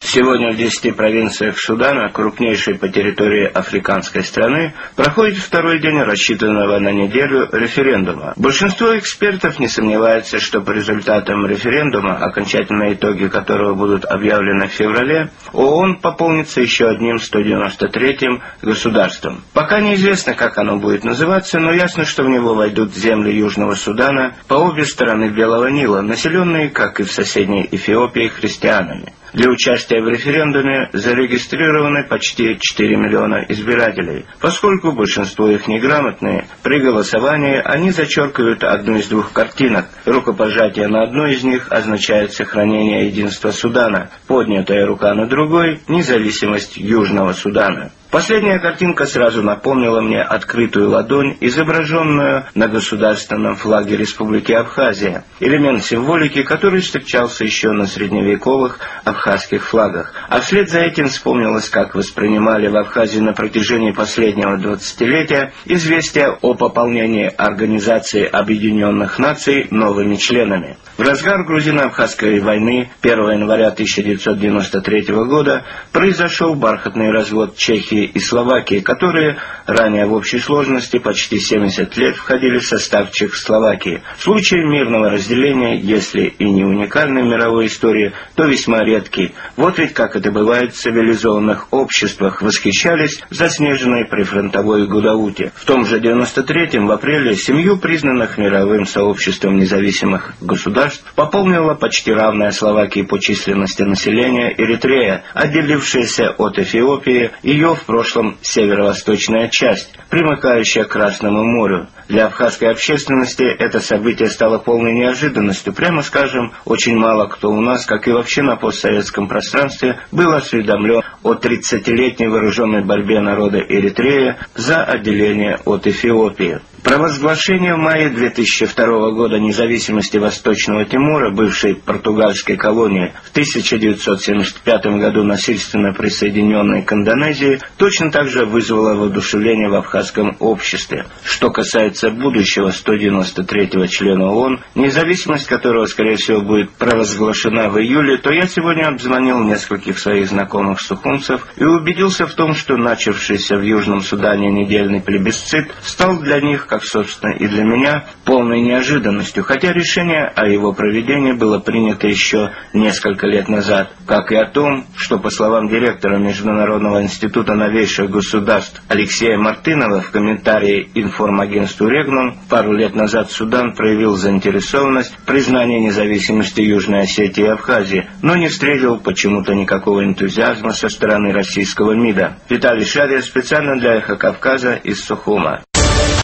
Сегодня в 10 провинциях Судана, крупнейшей по территории африканской страны, проходит второй день рассчитанного на неделю референдума. Большинство экспертов не сомневается, что по результатам референдума, окончательные итоги которого будут объявлены в феврале, ООН пополнится еще одним 193-м государством. Пока неизвестно, как оно будет называться, но ясно, что в него войдут земли Южного Судана по обе стороны Белого Нила, населенные, как и в соседней Эфиопии, христианами. Для участия в референдуме зарегистрированы почти 4 миллиона избирателей. Поскольку большинство их неграмотные, при голосовании они зачеркивают одну из двух картинок. Рукопожатие на одной из них означает сохранение единства Судана, поднятая рука на другой – независимость Южного Судана. Последняя картинка сразу напомнила мне открытую ладонь, изображенную на государственном флаге Республики Абхазия, элемент символики, который встречался еще на средневековых абхазских флагах. А вслед за этим вспомнилось, как воспринимали в Абхазии на протяжении последнего 20-летия известия о пополнении Организации Объединенных Наций новыми членами. В разгар грузино-абхазской войны 1 января 1993 года произошел бархатный развод Чехии и Словакии, которые ранее в общей сложности почти 70 лет входили в состав Чехословакии. Случаи мирного разделения, если и не уникальны в мировой истории, то весьма редкий. Вот ведь как это бывает в цивилизованных обществах, восхищались заснеженной прифронтовой Гудауте. В том же 93-м, в апреле, семью признанных мировым сообществом независимых государств пополнила почти равная Словакии по численности населения Эритрея, отделившаяся от Эфиопии ее в прошлом северо-восточная часть, примыкающая к Красному морю. Для абхазской общественности это событие стало полной неожиданностью. Прямо скажем, очень мало кто у нас, как и вообще на постсоветском пространстве, был осведомлен о 30-летней вооруженной борьбе народа Эритрея за отделение от Эфиопии. Провозглашение в мае 2002 года независимости Восточного Тимора, бывшей португальской колонии, в 1975 году насильственно присоединенной к Индонезии, точно так же вызвало воодушевление в абхазском обществе. Что касается будущего 193-го члена ООН, независимость которого, скорее всего, будет провозглашена в июле, то я сегодня обзвонил нескольких своих знакомых сухумцев и убедился в том, что начавшийся в Южном Судане недельный плебисцит стал для них, как, собственно, и для меня, полной неожиданностью, хотя решение о его проведении было принято еще несколько лет назад, как и о том, что, по словам директора Международного института новейших государств Алексея Мартынова в комментарии информагентству «Регнум», пару лет назад Судан проявил заинтересованность в признании независимости Южной Осетии и Абхазии, но не встретил почему-то никакого энтузиазма со стороны российского МИДа. Виталий Шария специально для «Эхо Кавказа» из Сухума.